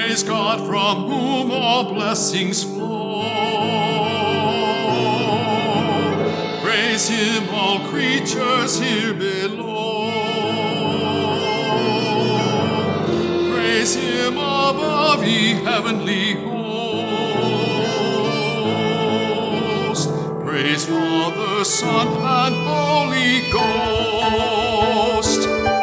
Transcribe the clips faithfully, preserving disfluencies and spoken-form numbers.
Praise God from whom all blessings flow. Praise Him, all creatures here below. Praise Him above, ye heavenly hosts. Praise Father, Son, and Holy Ghost.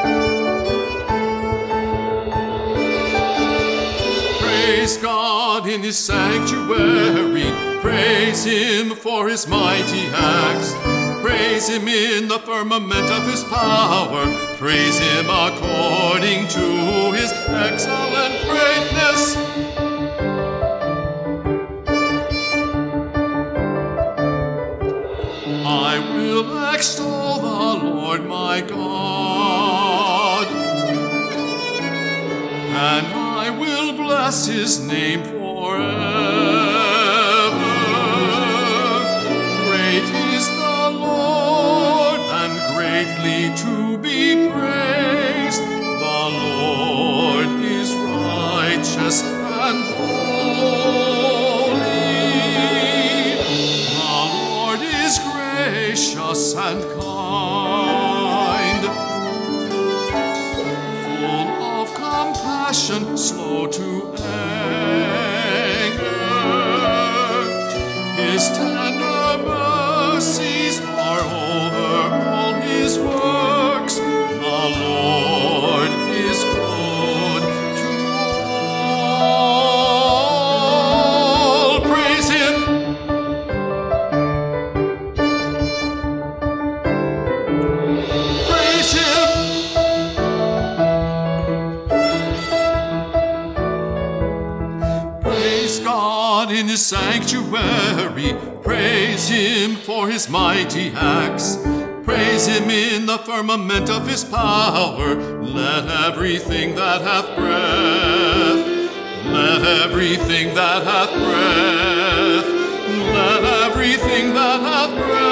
Praise God in His sanctuary. Praise Him for His mighty acts. Praise Him in the firmament of His power. Praise Him according to His excellent greatness. I will extol the Lord my God, and I will bless His name forever. Great is the Lord, and greatly to be praised. The Lord is righteous and holy. The Lord is gracious and kind, full of compassion, slow to anger. His tender mercies are over all His works. The Lord is good to all. Praise Him. Praise Him. Praise God in His sanctuary. Praise Him for His mighty acts. Praise Him in the firmament of His power. Let everything that hath breath, let everything that hath breath, let everything that hath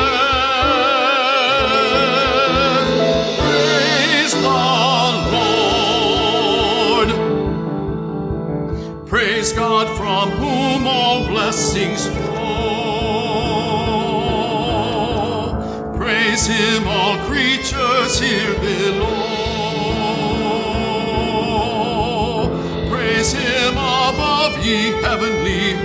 breath, praise the Lord. Praise God from whom all blessings flow. Praise Him, all creatures here below. Praise Him above, ye heavenly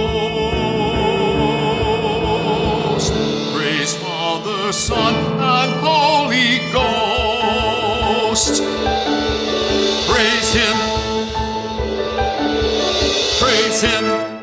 hosts. Praise Father, Son, and Holy Ghost. Praise Him. Praise Him.